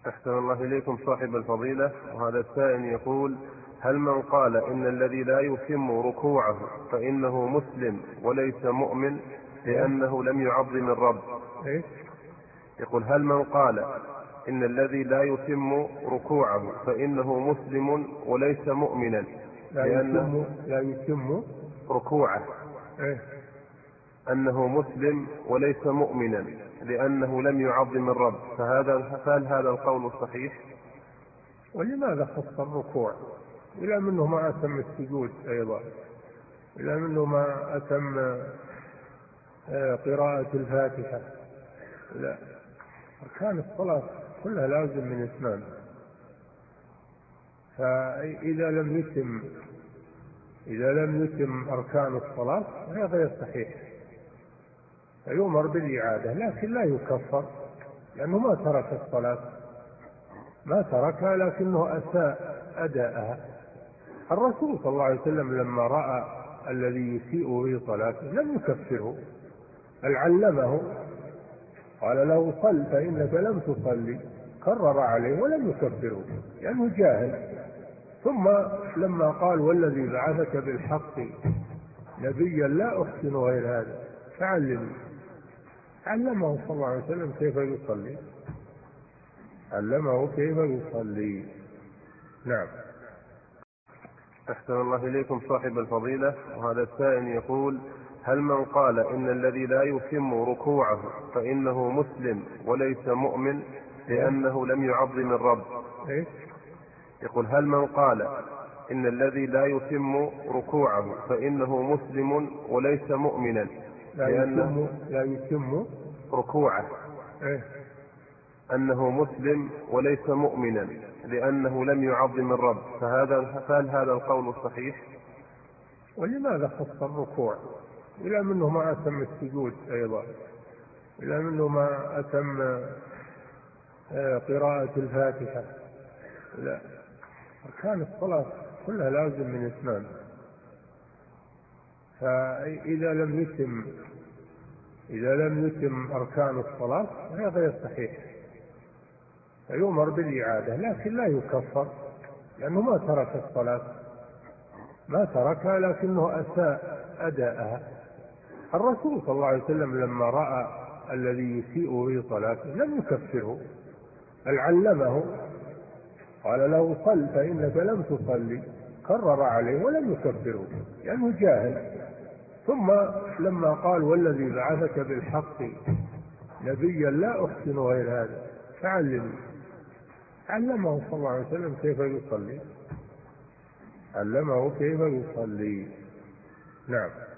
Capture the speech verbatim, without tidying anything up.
أحسن الله إليكم صاحب الفضيلة. وهذا السائل يقول: هل من قال إن الذي لا يتم ركوعه فإنه مسلم وليس مؤمن لأنه لم يعظم الرب؟ إيه؟ يقول: هل من قال إن الذي لا يتم ركوعه فإنه مسلم وليس مؤمنا لا يتم لا يتم ركوعه إيه؟ أنه مسلم وليس مؤمنا لأنه لم يعظم الرب، فهذا فهل هذا القول صحيح؟ ولماذا خص الركوع؟ إلى منه ما أتم السجود أيضا، إلى منه ما أتم قراءة الفاتحة. لا، أركان الصلاة كلها لازم من اثنان، فإذا لم يتم إذا لم يتم أركان الصلاة فهي غير صحيح، فيؤمر بالإعادة، لكن لا يكفر لأنه ما ترك الصلاة، ما تركها لكنه أساء أداءها. الرسول صلى الله عليه وسلم لما رأى الذي يسيء في صلاته لم يكفره، بل علمه، قال له: صل فإنك لم تصلي، كرر عليه ولم يكفره لأنه جاهل. ثم لما قال: والذي بعثك بالحق نبيا لا أحسن غير هذا فعلمني، علمه صلى الله عليه وسلم كيف يصلي، علمه كيف يصلي. نعم. أحسن الله إليكم صاحب الفضيلة. وهذا السائل يقول: هل من قال إن الذي لا يتم ركوعه فإنه مسلم وليس مؤمن لأنه لم يعظم الرب؟ إيه؟ يقول: هل من قال إن الذي لا يتم ركوعه فإنه مسلم وليس مؤمنا لا يتم لا يتم ركوعه إيه؟ أنه مسلم وليس مؤمنا لأنه لم يعظم الرب، فهذا فهل هذا القول صحيح؟ ولماذا خص الركوع؟ إلى منه ما أتم السجود أيضا، إلى منه ما أتم قراءة الفاتحة. لا، أركان الصلاة كلها لازم من اثنان، فإذا لم يتم إذا لم يتم أركان الصلاة فهي غير صحيح، فيؤمر بالإعادة، لكن لا يكفر لأنه ما ترك الصلاة، ما تركها لكنه أساء أداءها. الرسول صلى الله عليه وسلم لما رأى الذي يسيء في صلاته لم يكفره، بل علمه، قال له: صل فإنك لم تصلي، كرر عليه ولم يكفره لأنه جاهل. ثم لما قال: والذي بعثك بالحق نبيا لا أحسن غير هذا فعلمني، علمه صلى الله عليه وسلم كيف يصلي، علمه كيف يصلي. نعم.